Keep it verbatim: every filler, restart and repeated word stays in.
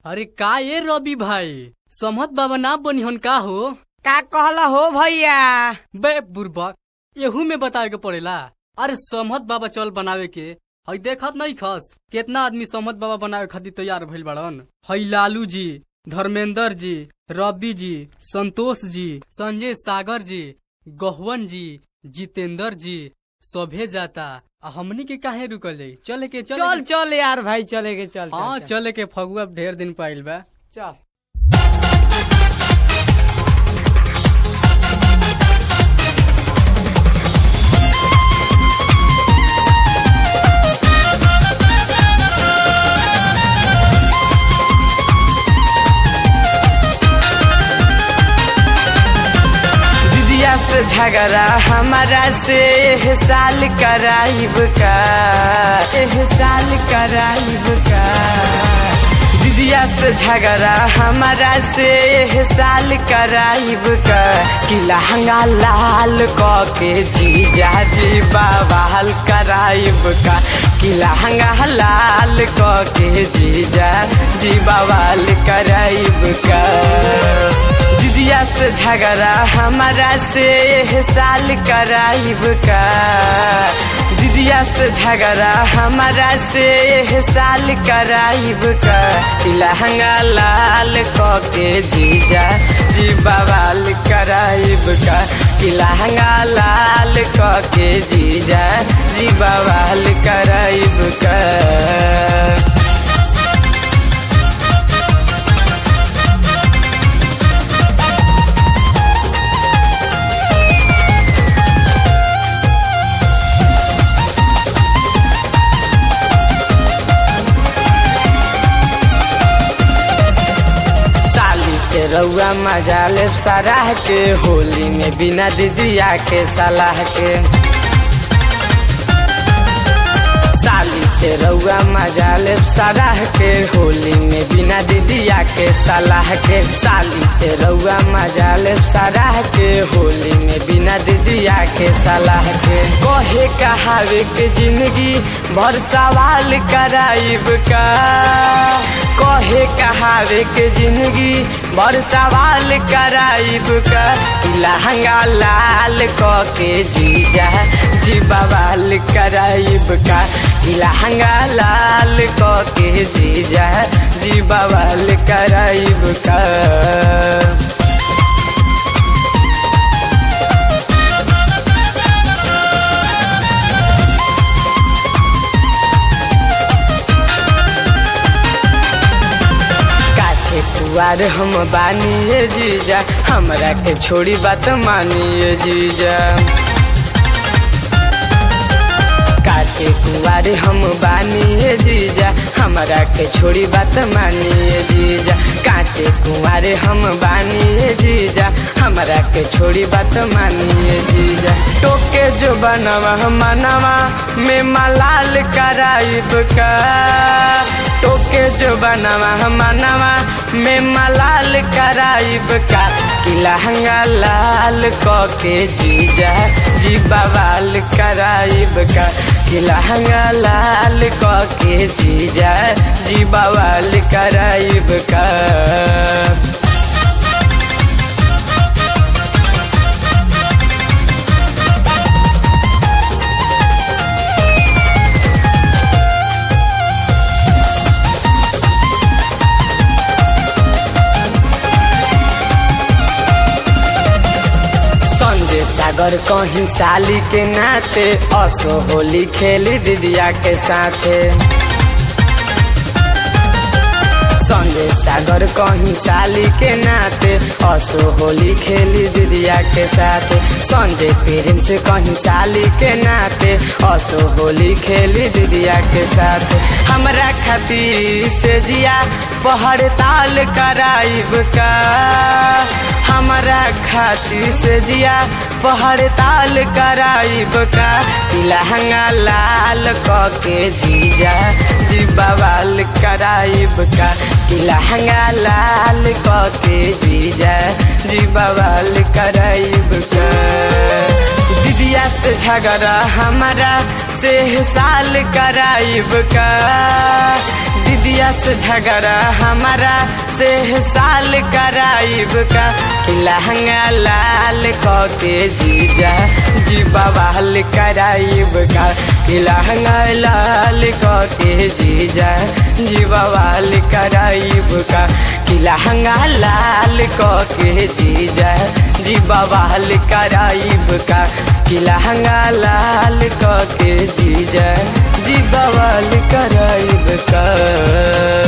अरे का ये रवि भाई समहत बाबा ना बनिहन का हो? का कहला हो भैया? बे बुर्बक एहू में बतावे के पड़ेला। अरे समहत बाबा चल बनावे के हई देखत नहीं खस कितना आदमी समहत बाबा बनावे खातिर तैयार भइल बाड़न। हई लालू जी, धर्मेंद्र जी, रवि जी, संतोष जी, संजय सागर जी, गहवन जी, जितेंद्र जी सभे जाता। हमनी के काहे रुकल जाई? चले के चले चल के। चल यार भाई चले के चल हाँ चल, चले के फगुआ ढेर दिन पाइल बा। चल। से झगड़ा हमारा से एह साल कराइब का, एह साल कराइब का। दीदिया से झगड़ा हमारा से एह साल कराइब का। कि लहंगा लाल क के जीजा जी बवाल कराइब का। कि लहंगा लाल क के जीजा जी बवाल कराइब का। दीदिया से झगड़ा हमारा से एह साल कराइब का। दीदिया से झगड़ा हमारा से एह साल कराइब का। लहंगा लाल क के जीजा जी बवाल कराइब का। लहंगा लाल क के जीजा जी बवाल कराइब का। रउआ मजा ले सराह के होली में बिना दीदिया के सलाह के। साली से रउआ मजा ले सराह के होली में बिना दीदिया के सलाह के। साली से रउआ मजा ले सराह के होली में बिना दीदिया के सलाह के। कहे कहावे के जिंदगी भर सवाल कराइब का। कहे कहावे के जिंदगी भर सवाल कराइब का। लहंगा लाल क के जीजा जी बवाल कराइब का। लहंगा लाल क के जीजा जी बवाल कराइब का। कुआर हम बानिए जीजा हमरा के छोड़ी बात मानिए जीजा। काचे कुआर हम बानिए जीजा हमरा के छोड़ी बात मानिए जीजा। काचे कुआर हम बानिए जीजा हमरा के छोड़ी बात मानिए जीजा। टोके जो बनवा मनवा में मलाल कराइब का। टोके जो बनवा मनवा में मलाल कराइब का। कि लहंगा लाल क के जीजा जी बवाल कराइब का। कि लहंगा लाल क के जीजा जी बवाल कराइब का। सागर कहीं साली के नाते असो होली खेली दीदिया के साथे। संजय सागर कहीं साली के नाते असो होली खेली दीदिया के साथे। संजय प्रेम से कहीं साली के नाते असो होली खेली दीदिया के साथे। हमरा खातिर से जिया पहड़ ताल कराइब का। हमारा खातिर से जिया पहड़ ताल कराइब का। लहंगा लाल क के जीजा जी बवाल कराइब का। लहंगा लाल क के जीजा जी बवाल कराइब का। दीदिया से झगड़ा हमारा से साल कराइब का। दीदिया से झगड़ा हमारा से साल कराइब का कि लहंगा लाल के जीजा जी बवाल कराइब का कि लहंगा लाल के जीजा जी बवाल कराइब का कि लहंगा लाल के जीजा जी बवाल कराइब का कि लहंगा लाल के जीजा जी बवाल कराइब का।